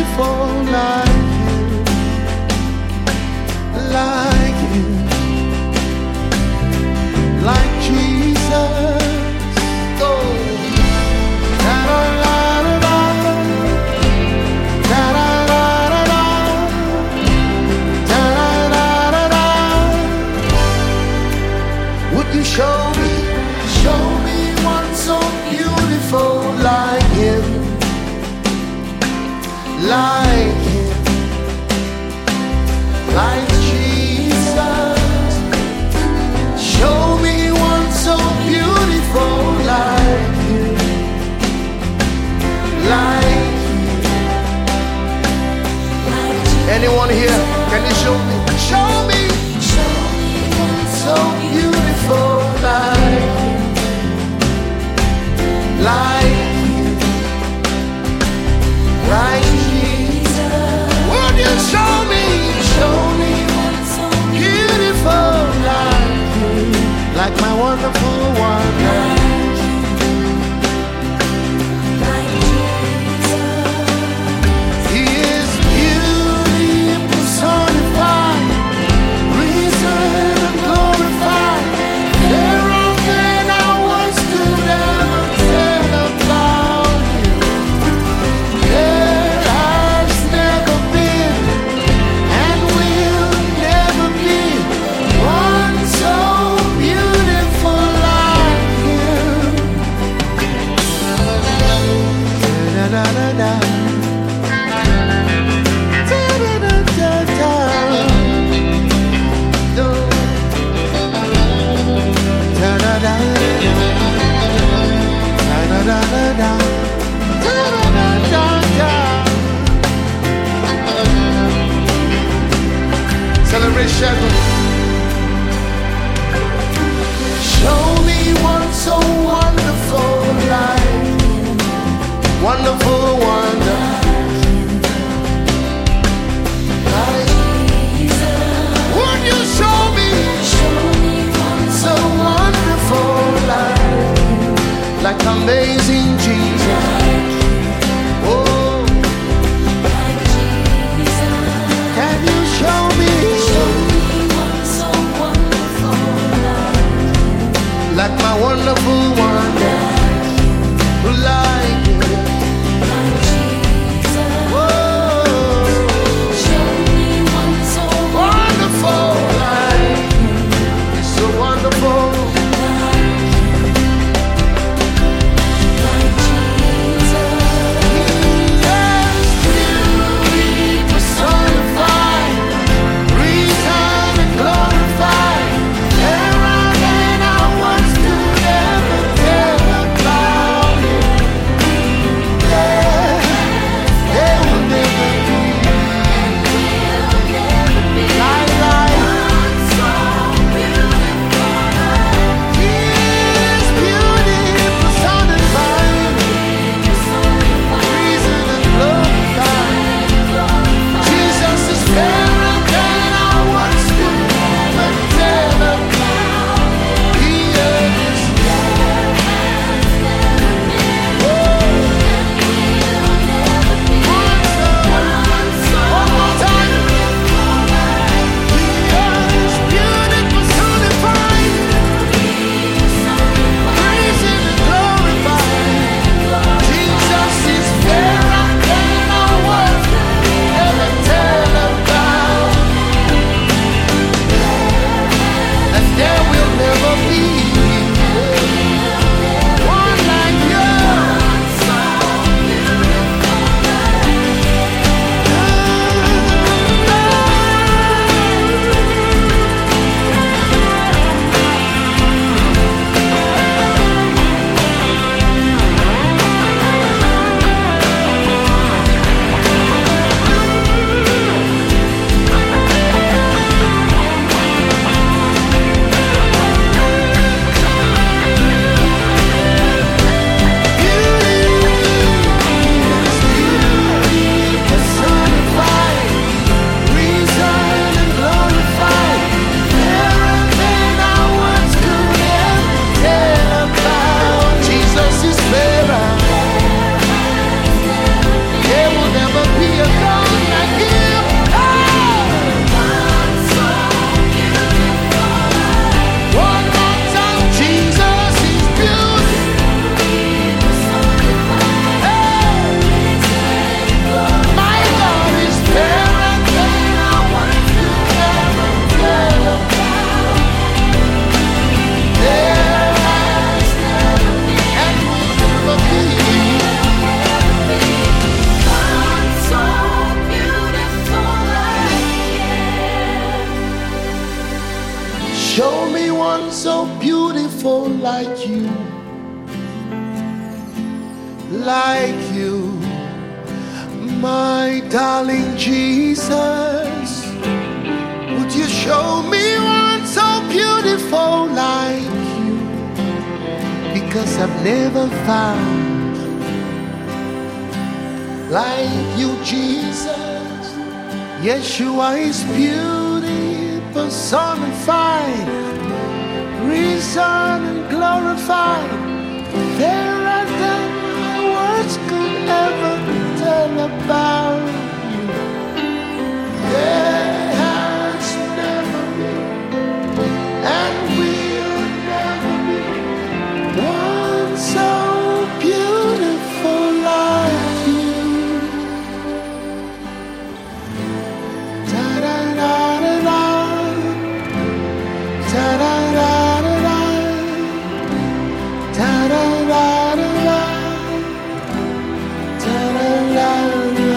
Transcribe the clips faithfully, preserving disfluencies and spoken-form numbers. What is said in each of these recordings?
beautiful like you, like you, like Jesus. Oh. Would you show me, show me one so beautiful like him, like him, like Jesus. Show me one so beautiful like him, like him, like Jesus. Anyone here? Can you show me? Show me, show me one so beautiful like him, like him, like Jesus. Would you show me, show me one so beautiful like him, like my wonderful one, like him, like Jesus. He is beauty personified, reason and glorified. There are men I once could ever tell about you. There has never been and will never be one so beautiful like him. Da-da-da-da-da. Da-da-da-da-da. Do. Da-da-da-da-da. Da-da-da-da-da. Da-da-da-da-da. Celebration. Show me one so wonderful like him, wonderful wonder like Jesus. Would you show me, show me one so wonderful like him, like amazing Jesus. Oh, like Jesus. Can you show me, show me one so wonderful like him, like my wonderful wonder, like him, like you, like you, my darling Jesus. Would you show me one so beautiful like you? Because I've never found like you, Jesus. Yeshua is beauty personified, risen and glorified, fairer than my words could ever tell about you. There has never been and will never be one so beautiful like you. Ta-da-da-da-da, ta-da-da-da-da, ta-da-da-da-da, ta-da-da-da,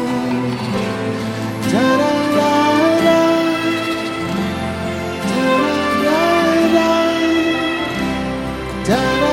ta-da-da-da, ta-da-da-da, ta-da-da-da.